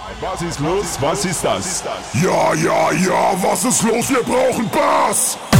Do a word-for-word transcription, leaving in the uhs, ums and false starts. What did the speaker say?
Was ist los? Was ist das? Ja, ja, ja, was ist los? Wir brauchen Bass!